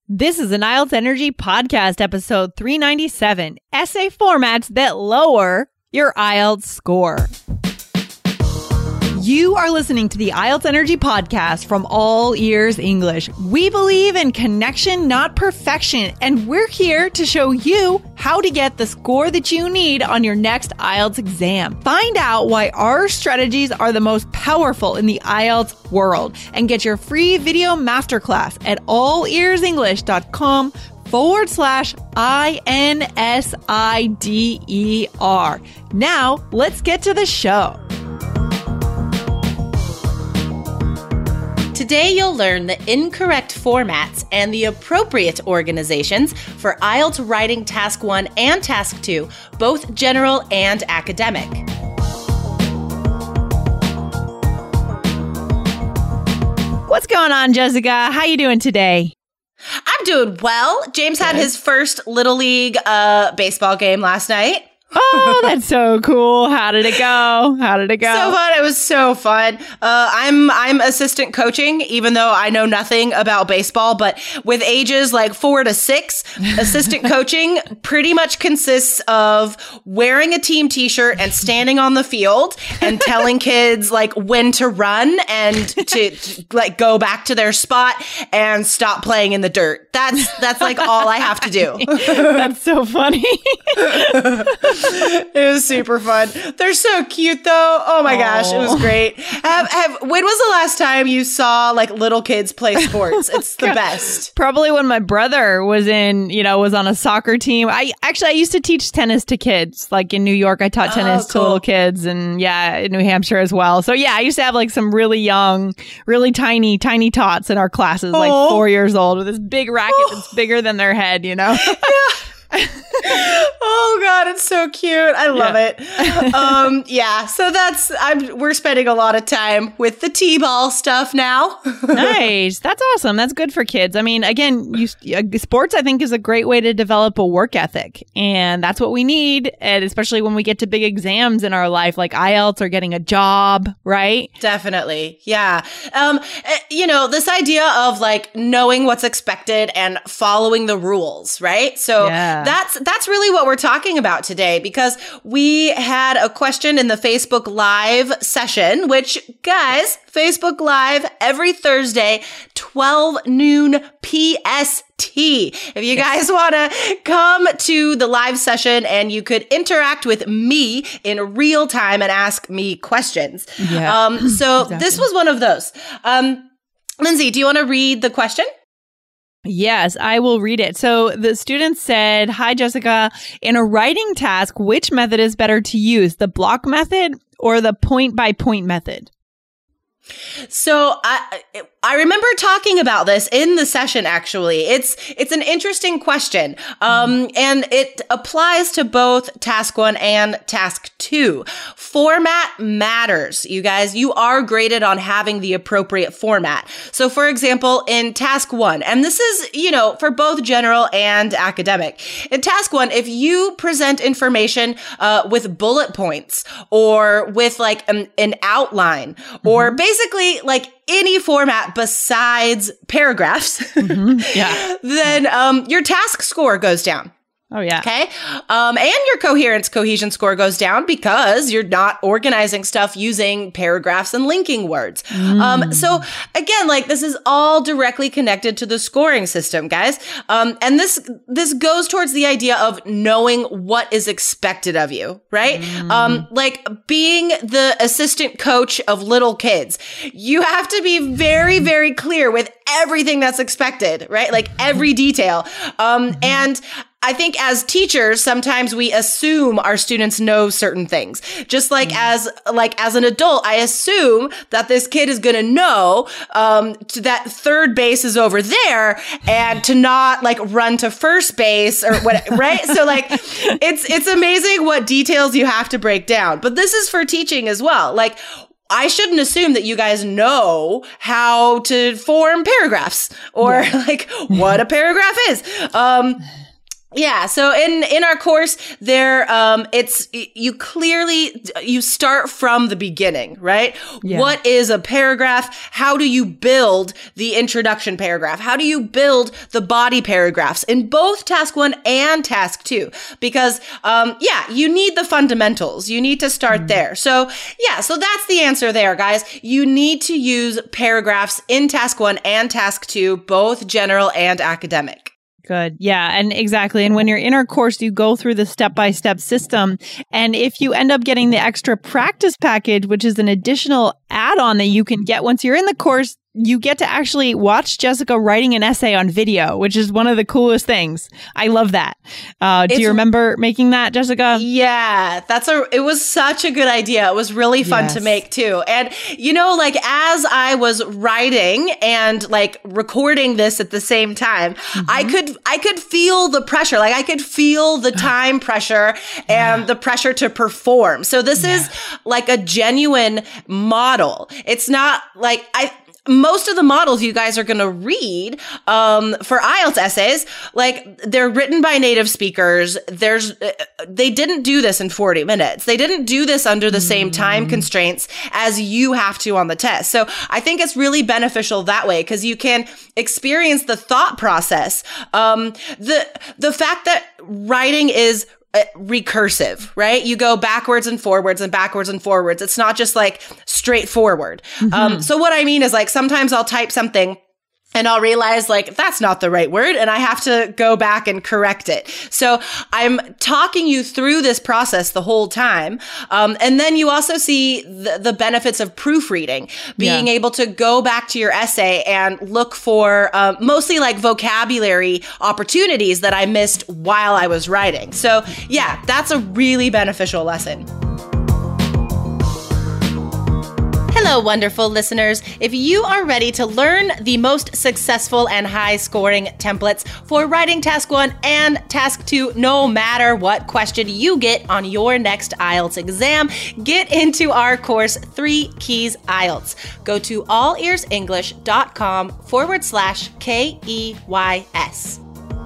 This is an IELTS Energy Podcast, episode 397, Essay Formats That Lower Your IELTS Score. You are listening to the IELTS Energy Podcast from All Ears English. We believe in connection, not perfection, and we're here to show you how to get the score that you need on your next IELTS exam. Find out why our strategies are the most powerful in the IELTS world and get your free video masterclass at allearsenglish.com/INSIDER. Now, let's get to the show. Today, you'll learn the incorrect formats and the appropriate organizations for IELTS Writing Task 1 and Task 2, both general and academic. What's going on, Jessica? How you doing today? I'm doing well. James had his first Little League baseball game last night. Oh, that's so cool. How did it go? So fun. It was so fun. I'm assistant coaching, even though I know nothing about baseball, but with ages like 4 to 6, assistant coaching pretty much consists of wearing a team t-shirt and standing on the field and telling kids like when to run and to like go back to their spot and stop playing in the dirt. That's like all I have to do. That's so funny. It was super fun. They're so cute, though. Oh my gosh, it was great. When was the last time you saw like little kids play sports? It's the best. Probably when my brother was on a soccer team. I used to teach tennis to kids. Like in New York, I taught tennis to little kids, and in New Hampshire as well. So I used to have like some really young, really tiny tots in our classes, like 4 years old, with this big racket that's bigger than their head. Yeah. Oh God, it's so cute. I love it. So we're spending a lot of time with the T-ball stuff now. Nice. That's awesome. That's good for kids. I mean, again, sports I think is a great way to develop a work ethic, and that's what we need, and especially when we get to big exams in our life like IELTS or getting a job, right? Definitely. Yeah. This idea of like knowing what's expected and following the rules, right? So that's really what we're talking about today, because we had a question in the Facebook Live session, which, guys, Facebook Live every Thursday, 12 noon PST. If you guys want to come to the live session and you could interact with me in real time and ask me questions. Yeah. Exactly. This was one of those. Lindsay, do you want to read the question? Yes, I will read it. So the student said, "Hi, Jessica. In a writing task, which method is better to use, the block method or the point-by-point method?" So I remember talking about this in the session, actually. It's an interesting question. And it applies to both task 1 and task 2. Format matters, you guys. You are graded on having the appropriate format. So for example, in task 1, and this is, for both general and academic. In task 1, if you present information with bullet points or with like an outline or basically like any format besides paragraphs, then your task score goes down. Oh, yeah. Okay. And your cohesion score goes down because you're not organizing stuff using paragraphs and linking words. So again, like this is all directly connected to the scoring system, guys. And this goes towards the idea of knowing what is expected of you, right? Like being the assistant coach of little kids, you have to be very, very clear with everything that's expected, right? Like every detail. And I think as teachers, sometimes we assume our students know certain things. Just like as an adult, I assume that this kid is going to know that third base is over there and to not like run to first base or what, right? So like it's amazing what details you have to break down. But this is for teaching as well. Like I shouldn't assume that you guys know how to form paragraphs or like what a paragraph is. Yeah. So in our course there, you start from the beginning, right? Yeah. What is a paragraph? How do you build the introduction paragraph? How do you build the body paragraphs in both task 1 and task 2? Because, you need the fundamentals. You need to start there. So that's the answer there, guys. You need to use paragraphs in task 1 and task 2, both general and academic. Good. Yeah. And exactly. And when you're in our course, you go through the step-by-step system. And if you end up getting the extra practice package, which is an additional add-on that you can get once you're in the course, you get to actually watch Jessica writing an essay on video, which is one of the coolest things. I love that. Do you remember making that, Jessica? Yeah, it was such a good idea. It was really fun to make too. And as I was writing and recording this at the same time, I could feel the pressure. I could feel the time pressure and the pressure to perform. So this is a genuine model. It's not most of the models you guys are going to read for IELTS essays, they're written by native speakers. They didn't do this in 40 minutes. They didn't do this under the same time constraints as you have to on the test. So I think it's really beneficial that way because you can experience the thought process. The fact that writing is recursive, right? You go backwards and forwards and backwards and forwards. It's not just straightforward. So what I mean is sometimes I'll type something and I'll realize that's not the right word and I have to go back and correct it. So I'm talking you through this process the whole time. And then you also see the benefits of proofreading, being able to go back to your essay and look for mostly vocabulary opportunities that I missed while I was writing. So yeah, that's a really beneficial lesson. Hello, wonderful listeners. If you are ready to learn the most successful and high-scoring templates for writing task 1 and task 2, no matter what question you get on your next IELTS exam, get into our course, 3 Keys IELTS. Go to allearsenglish.com/KEYS.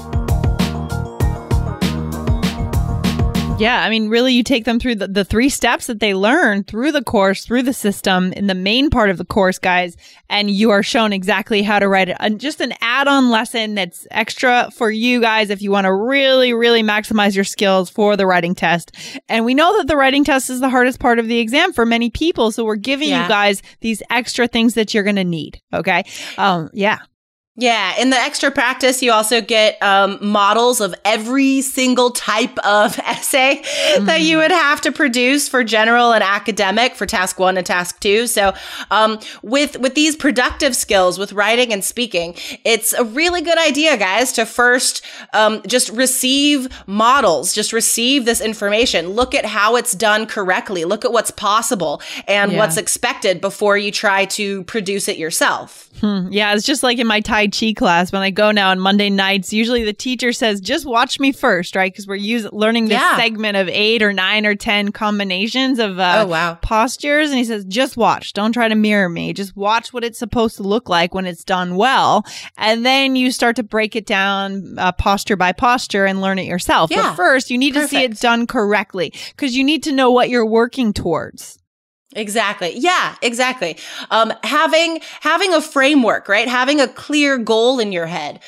Yeah, I mean, really, you take them through the 3 steps that they learn through the course, through the system, in the main part of the course, guys, and you are shown exactly how to write it. Just an add-on lesson that's extra for you guys if you want to really, really maximize your skills for the writing test. And we know that the writing test is the hardest part of the exam for many people, so we're giving you guys these extra things that you're going to need, okay? Yeah, in the extra practice, you also get models of every single type of essay that you would have to produce for general and academic for task 1 and task 2. So with these productive skills, with writing and speaking, it's a really good idea, guys, to first just receive models, just receive this information, look at how it's done correctly, look at what's possible and what's expected before you try to produce it yourself. Yeah, it's just like in my Tai Chi class when I go now on Monday nights. Usually the teacher says, just watch me first, right? Because we're learning this segment of 8 or 9 or 10 combinations of postures. And he says, just watch. Don't try to mirror me. Just watch what it's supposed to look like when it's done well. And then you start to break it down posture by posture and learn it yourself. Yeah. But first, you need to see it done correctly because you need to know what you're working towards. Exactly. Yeah, exactly. Having a framework, right? Having a clear goal in your head.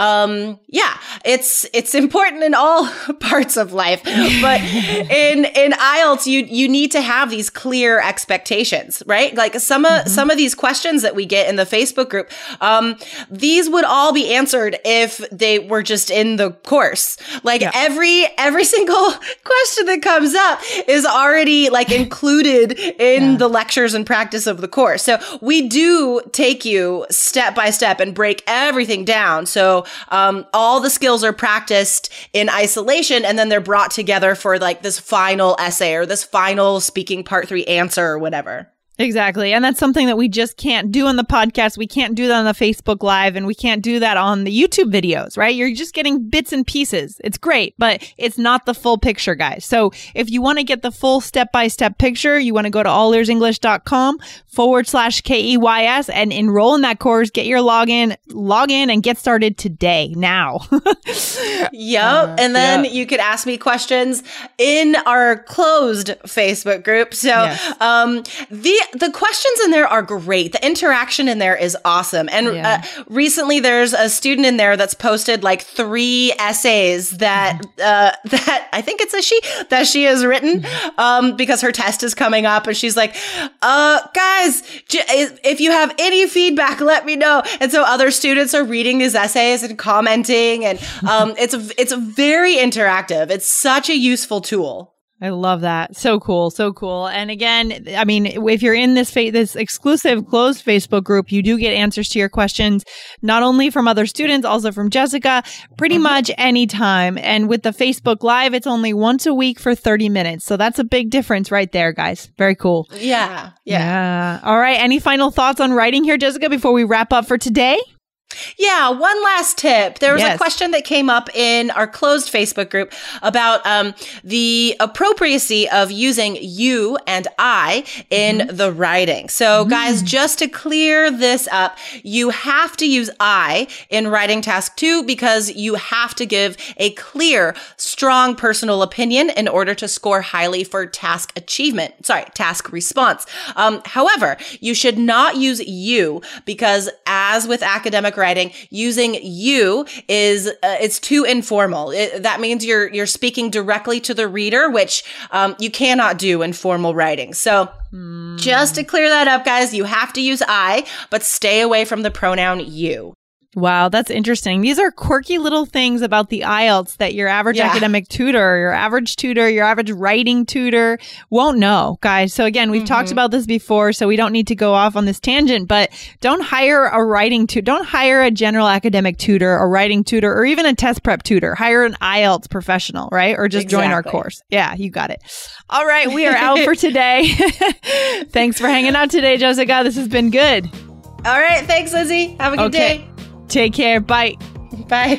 It's important in all parts of life, but in IELTS, you need to have these clear expectations, right? Like some of these questions that we get in the Facebook group, these would all be answered if they were just in the course. Every single question that comes up is already included in the lectures and practice of the course. So we do take you step by step and break everything down. So all the skills are practiced in isolation and then they're brought together for this final essay or this final speaking part 3 answer or whatever. Exactly. And that's something that we just can't do on the podcast. We can't do that on the Facebook Live and we can't do that on the YouTube videos, right? You're just getting bits and pieces. It's great, but it's not the full picture, guys. So if you want to get the full step-by-step picture, you want to go to allearsenglish.com IELTS.com/KEYS and enroll in that course. Get your log in and get started today, now. Yep. And then you could ask me questions in our closed Facebook group. So the questions in there are great. The interaction in there is awesome. And recently there's a student in there that's posted like 3 essays that I think it's that she has written because her test is coming up, and she's like, guys, if you have any feedback, let me know. And so other students are reading these essays and commenting, and it's very interactive. It's such a useful tool. I love that. So cool. So cool. And again, I mean, if you're in this exclusive closed Facebook group, you do get answers to your questions, not only from other students, also from Jessica, pretty much anytime. And with the Facebook Live, it's only once a week for 30 minutes. So that's a big difference right there, guys. Very cool. Yeah. All right. Any final thoughts on writing here, Jessica, before we wrap up for today? Yeah, one last tip. There was a question that came up in our closed Facebook group about the appropriacy of using you and I in the writing. So guys, just to clear this up, you have to use I in writing task 2 because you have to give a clear, strong personal opinion in order to score highly for task response. However, you should not use you because, as with academic writing, using you is it's too informal. That means you're speaking directly to the reader, which you cannot do in formal writing. So just to clear that up, guys, you have to use I, but stay away from the pronoun you. Wow, that's interesting. These are quirky little things about the IELTS that your average academic tutor, your average writing tutor won't know, guys. So again, we've talked about this before, so we don't need to go off on this tangent, but don't hire a general academic tutor or writing tutor or even a test prep tutor. Hire an IELTS professional, right? Or just join our course. Yeah, you got it. All right, we are out for today. Thanks for hanging out today, Jessica. This has been good. All right, thanks, Lizzie. Have a good day. Take care. Bye. Bye.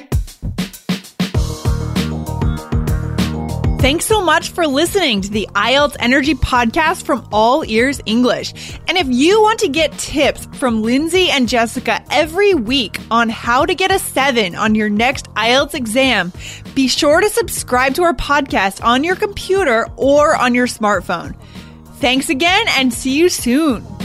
Thanks so much for listening to the IELTS Energy Podcast from All Ears English. And if you want to get tips from Lindsay and Jessica every week on how to get a 7 on your next IELTS exam, be sure to subscribe to our podcast on your computer or on your smartphone. Thanks again and see you soon.